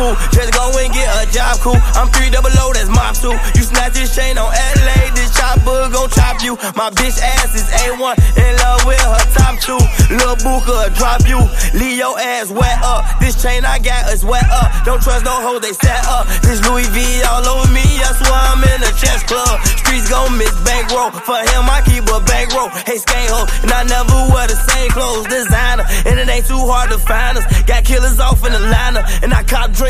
fool. Just go and get a job, cool. I'm 300, that's mob too. You snatch this chain on LA, this chopper gon' chop you. My bitch ass is A1, in love with her top two. Lil' Booker drop you, leave your ass wet up. This chain I got is wet up. Don't trust no hoes, they set up. This Louis V all over me, that's why I'm in a chess club. Streets gon' miss bankroll, for him I keep a bankroll. Hey skate hoe, and I never wear the same clothes. Designer, and it ain't too hard to find us. Got killers off in Atlanta, and I cop drinks.